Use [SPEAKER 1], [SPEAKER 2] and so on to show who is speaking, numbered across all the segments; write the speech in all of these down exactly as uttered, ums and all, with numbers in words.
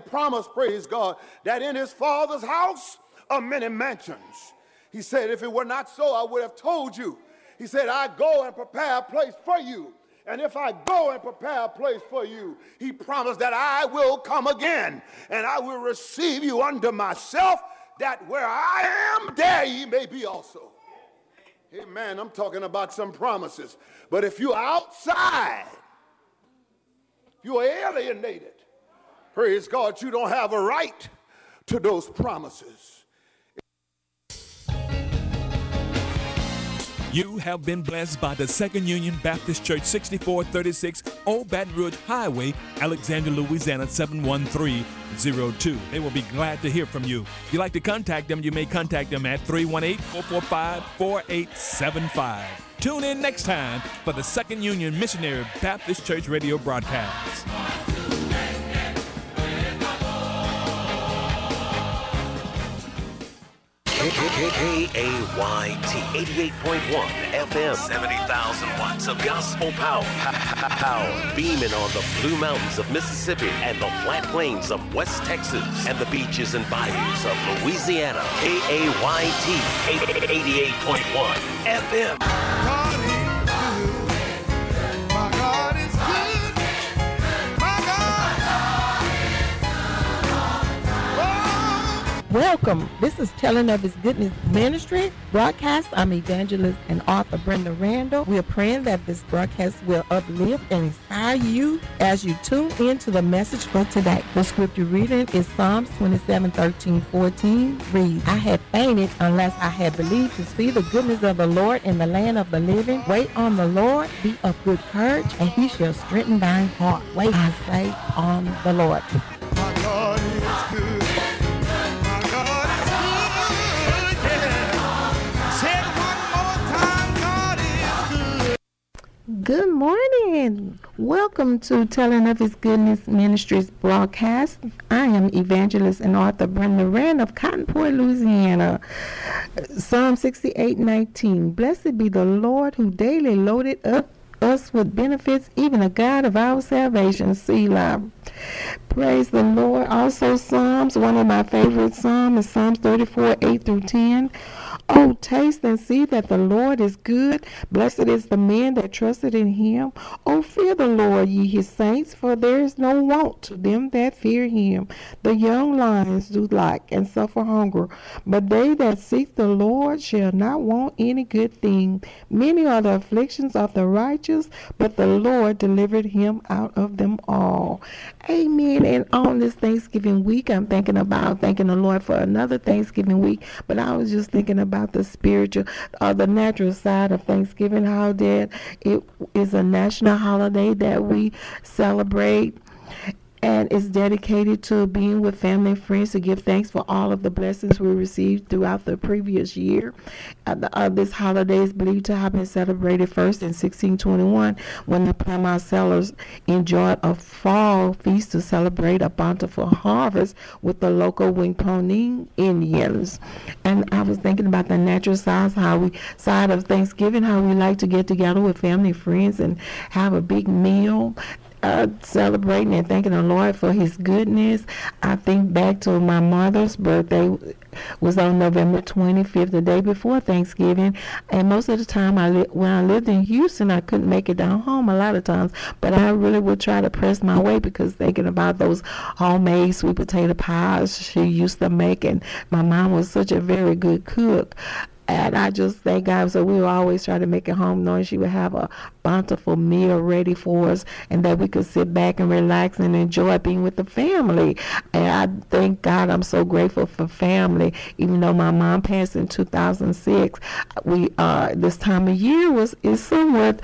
[SPEAKER 1] promised, praise God, that in his Father's house are many mansions. He said, if it were not so, I would have told you. He said, I go and prepare a place for you. And if I go and prepare a place for you, he promised that I will come again and I will receive you unto myself, that where I am, there ye may be also. Amen. I'm talking about some promises. But if you're outside, you're alienated, praise God, you don't have a right to those promises.
[SPEAKER 2] You have been blessed by the Second Union Baptist Church, sixty-four thirty-six Old Baton Rouge Highway, Alexandria, Louisiana, seven one three zero two. They will be glad to hear from you. If you'd like to contact them, you may contact them at three one eight, four four five, four eight seven five. Tune in next time for the Second Union Missionary Baptist Church radio broadcast.
[SPEAKER 3] K A Y T eighty-eight point one F M, seventy thousand watts of gospel power. Power beaming on the Blue Mountains of Mississippi and the flat plains of West Texas and the beaches and bayous of Louisiana. K A Y T eighty-eight point one F M.
[SPEAKER 4] Welcome. This is Telling of His Goodness Ministry broadcast. I'm evangelist and author Brenda Randall. We are praying that this broadcast will uplift and inspire you as you tune in to the message for today. The scripture reading is Psalms twenty-seven, thirteen, fourteen. Reads, I had fainted unless I had believed to see the goodness of the Lord in the land of the living. Wait on the Lord, be of good courage, and he shall strengthen thine heart. Wait, I say, on the Lord.
[SPEAKER 5] My God is good.
[SPEAKER 4] Good morning. Welcome to Telling of His Goodness Ministries broadcast. I am evangelist and author Brenda Rand of Cotton Point, Louisiana. Psalm sixty-eight, nineteen. Blessed be the Lord who daily loaded up us with benefits, even the God of our salvation. Selah. Praise the Lord. Also Psalms, one of my favorite Psalms is Psalms thirty-four, eight through ten. Oh, taste and see that the Lord is good. Blessed is the man that trusted in him. Oh, fear the Lord, ye his saints, for there is no want to them that fear him. The young lions do lack and suffer hunger, but they that seek the Lord shall not want any good thing. Many are the afflictions of the righteous, but the Lord delivered him out of them all. Amen. And on this Thanksgiving week, I'm thinking about thanking the Lord for another Thanksgiving week, but I was just thinking about the spiritual or uh, the natural side of Thanksgiving, how that it is a national holiday that we celebrate, and it's dedicated to being with family and friends to give thanks for all of the blessings we received throughout the previous year. Uh, the, uh, this holiday is believed to have been celebrated first in sixteen twenty-one when the Plymouth settlers enjoyed a fall feast to celebrate a bountiful harvest with the local Winconing Indians. And I was thinking about the natural side, how we side of Thanksgiving, how we like to get together with family and friends and have a big meal. Uh, celebrating and thanking the Lord for his goodness. I think back to my mother's birthday was on November twenty-fifth, the day before Thanksgiving, and most of the time I li- when I lived in Houston, I couldn't make it down home a lot of times, but I really would try to press my way, because thinking about those homemade sweet potato pies she used to make, and my mom was such a very good cook. And I just thank God. So we would always try to make it home, knowing she would have a bountiful meal ready for us, and that we could sit back and relax and enjoy being with the family. And I thank God, I'm so grateful for family. Even though my mom passed in two thousand six, we uh, this time of year was is somewhat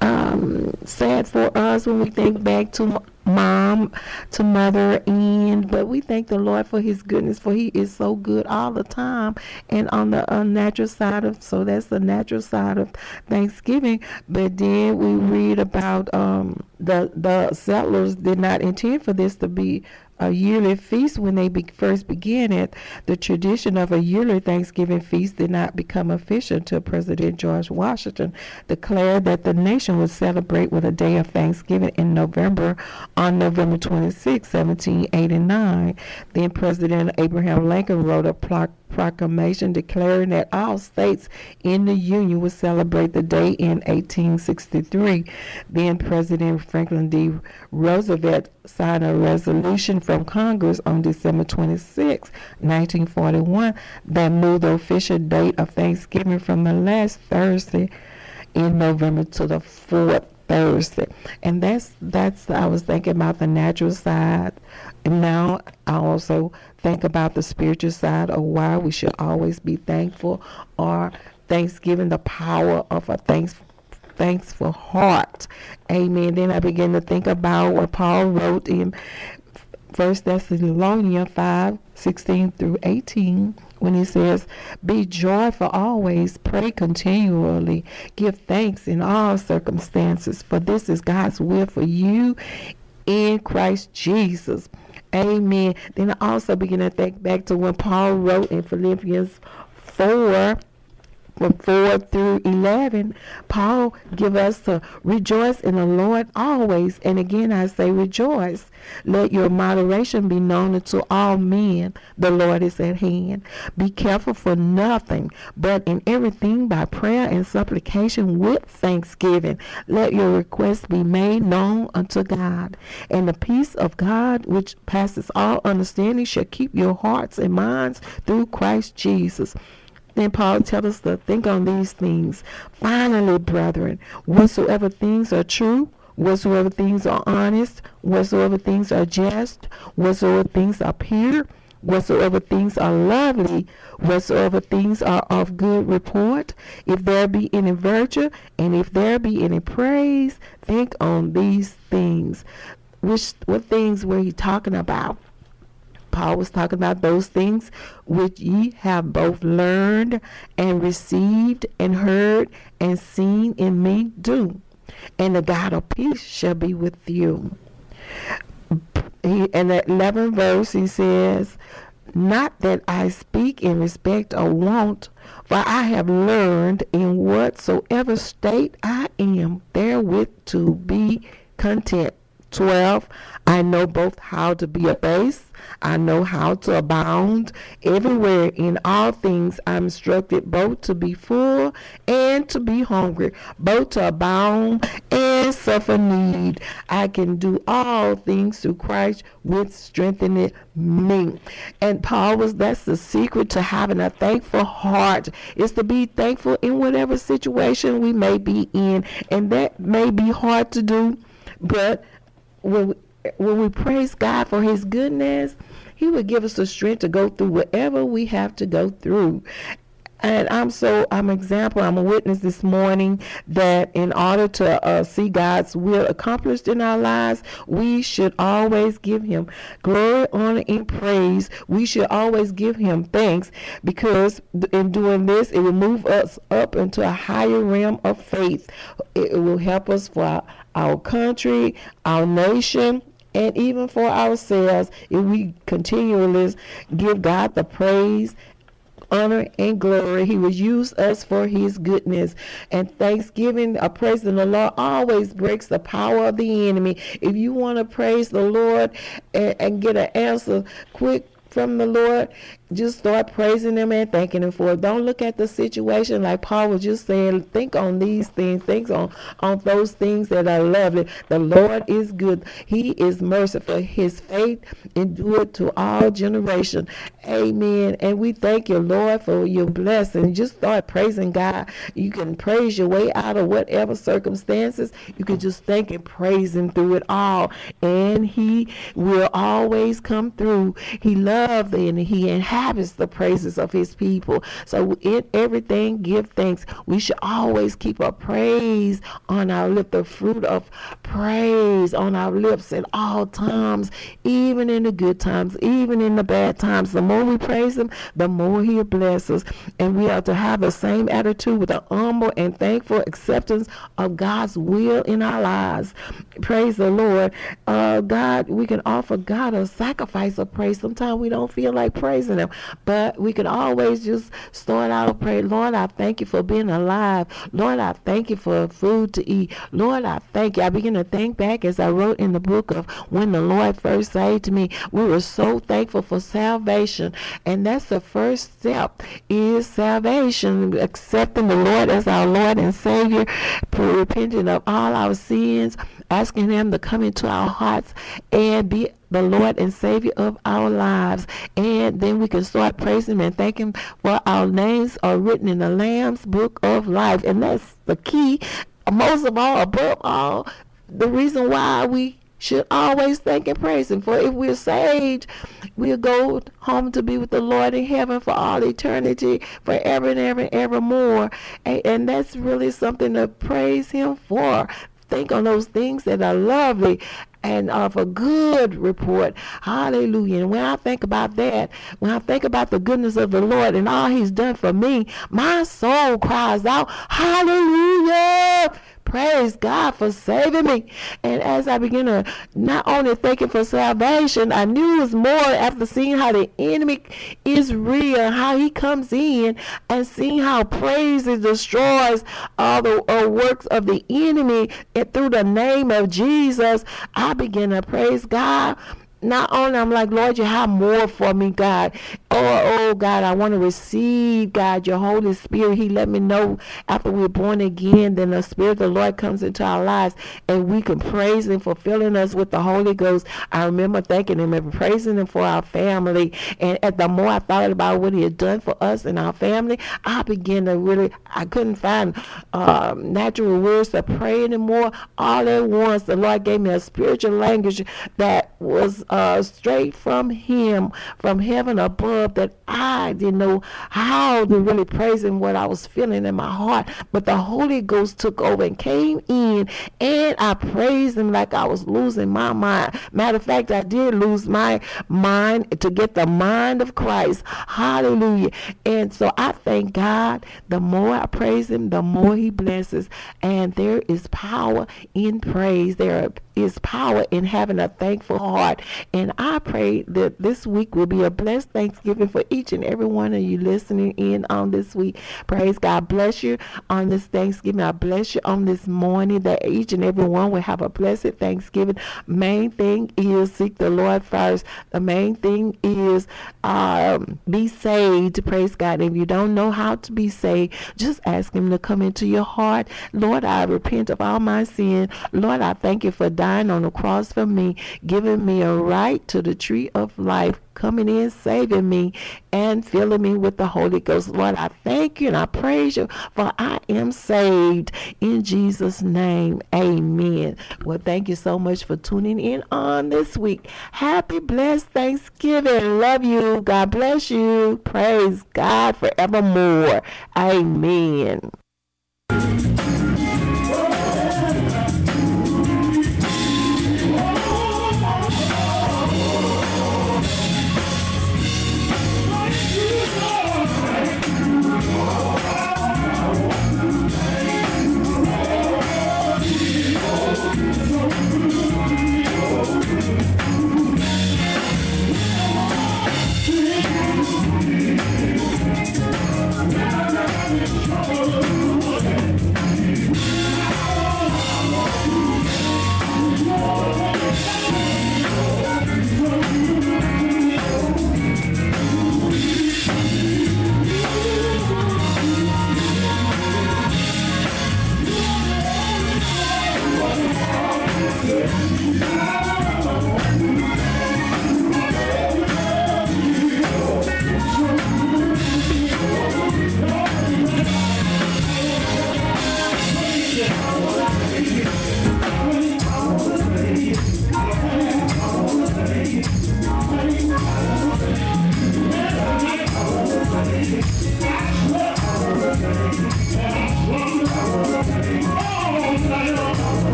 [SPEAKER 4] um, sad for us when we think back to mom, to mother, and but we thank the Lord for his goodness, for he is so good all the time. And on the uh, natural side of, so that's the natural side of Thanksgiving. But then we read about um, the the settlers did not intend for this to be a yearly feast when they be, first began it. The tradition of a yearly Thanksgiving feast did not become official until President George Washington declared that the nation would celebrate with a day of Thanksgiving in November On November twenty-sixth, seventeen eighty-nine, then President Abraham Lincoln wrote a pro- proclamation declaring that all states in the Union would celebrate the day in eighteen sixty-three. Then President Franklin D. Roosevelt signed a resolution from Congress on December twenty-sixth, nineteen forty-one, that moved the official date of Thanksgiving from the last Thursday in November to the fourth Thursday. And that's that's I was thinking about the natural side, and now I also think about the spiritual side of why we should always be thankful, or Thanksgiving, the power of a thanks thankful heart. Amen. Then I began to think about what Paul wrote in First Thessalonians five sixteen through eighteen, when he says, "Be joyful always, pray continually, give thanks in all circumstances, for this is God's will for you in Christ Jesus." Amen. Then I also begin to think back to when Paul wrote in Philippians four, from four through eleven, Paul give us to rejoice in the Lord always. And again, I say rejoice. Let your moderation be known unto all men. The Lord is at hand. Be careful for nothing, but in everything by prayer and supplication with thanksgiving. Let your requests be made known unto God. And the peace of God, which passes all understanding, shall keep your hearts and minds through Christ Jesus. Then Paul tells us to think on these things. Finally, brethren, whatsoever things are true, whatsoever things are honest, whatsoever things are just, whatsoever things are pure, whatsoever things are lovely, whatsoever things are of good report, if there be any virtue, and if there be any praise, think on these things. Which, what things were he talking about? Paul was talking about those things which ye have both learned and received and heard and seen in me do. And the God of peace shall be with you. He, in the eleventh verse, he says, "Not that I speak in respect or want, for I have learned in whatsoever state I am therewith to be content." twelve, I know both how to be abased, I know how to abound. Everywhere in all things I'm instructed both to be full and to be hungry, both to abound and suffer need. I can do all things through Christ which strengtheneth me. And Paul was, that's the secret to having a thankful heart, is to be thankful in whatever situation we may be in. And that may be hard to do, but when we, when we praise God for his goodness, he will give us the strength to go through whatever we have to go through. And I'm so, I'm an example, I'm a witness this morning that in order to uh, see God's will accomplished in our lives, we should always give him glory, honor, and praise. We should always give him thanks, because in doing this, it will move us up into a higher realm of faith. It will help us for our, our country, our nation, and even for ourselves, if we continually give God the praise, honor, and glory. He will use us for his goodness. And thanksgiving, uh, praising the Lord always breaks the power of the enemy. If you want to praise the Lord and, and get an answer quick from the Lord, just start praising him and thanking him for it. Don't look at the situation, like Paul was just saying. Think on these things. Think on, on those things that are lovely. The Lord is good. He is merciful. His faith endured to all generation. Amen. And we thank you, Lord, for your blessing. Just start praising God. You can praise your way out of whatever circumstances. You can just thank and praise him through it all. And he will always come through. He loves and he inhabits the praises of his people. So in everything, give thanks. We should always keep a praise on our lip, the fruit of praise on our lips at all times, even in the good times, even in the bad times. The more we praise him, the more he'll bless us. And we are to have the same attitude with an humble and thankful acceptance of God's will in our lives. Praise the Lord. Uh, God, we can offer God a sacrifice of praise. Sometimes we we don't feel like praising him. But we could always just start out pray, Lord, I thank you for being alive. Lord, I thank you for food to eat. Lord, I thank you. I begin to think back as I wrote in the book of when the Lord first saved me. We were so thankful for salvation. And that's the first step is salvation, accepting the Lord as our Lord and Savior, repenting of all our sins, asking him to come into our hearts and be the Lord and Savior of our lives. And then we can start praising him and thanking him for our names are written in the Lamb's book of life. And that's the key, most of all, above all, the reason why we should always thank and praise him. For if we're saved, we'll go home to be with the Lord in heaven for all eternity, forever and ever and evermore. And, and that's really something to praise him for. Think on those things that are lovely and of a good report. Hallelujah. And when I think about that, when I think about the goodness of the Lord and all he's done for me, my soul cries out, hallelujah. Praise God for saving me. And as I began to not only thank him for salvation, I knew it was more after seeing how the enemy is real, how he comes in, and seeing how praise destroys all the uh, works of the enemy. And through the name of Jesus, I began to praise God. Not only I'm like, Lord, you have more for me, God. Oh, oh, God, I want to receive, God, your Holy Spirit. He let me know after we're born again, then the Spirit of the Lord comes into our lives and we can praise him for filling us with the Holy Ghost. I remember thanking him and praising him for our family. And at the more I thought about what he had done for us and our family, I began to really, I couldn't find uh, natural words to pray anymore. All at once, the Lord gave me a spiritual language that was Uh, straight from him, from heaven above, that I didn't know how to really praise him, what I was feeling in my heart. But the Holy Ghost took over and came in, and I praised him like I was losing my mind. Matter of fact, I did lose my mind to get the mind of Christ. Hallelujah. And so I thank God. The more I praise him, the more he blesses. And there is power in praise. There is power in having a thankful heart. And I pray that this week will be a blessed Thanksgiving for each and every one of you listening in on this week. Praise God. Bless you on this Thanksgiving. I bless you on this morning, that each and every one will have a blessed Thanksgiving. Main thing is seek the Lord first. The main thing is um, be saved. Praise God. If you don't know how to be saved, just ask him to come into your heart. Lord, I repent of all my sin. Lord, I thank you for dying on the cross for me, giving me a right to the tree of life, coming in, saving me, and filling me with the Holy Ghost. Lord, I thank you and I praise you, for I am saved. In Jesus' name, amen. Well, thank you so much for tuning in on this week. Happy, blessed Thanksgiving. Love you. God bless you. Praise God forevermore. Amen.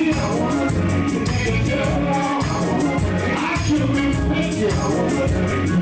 [SPEAKER 5] I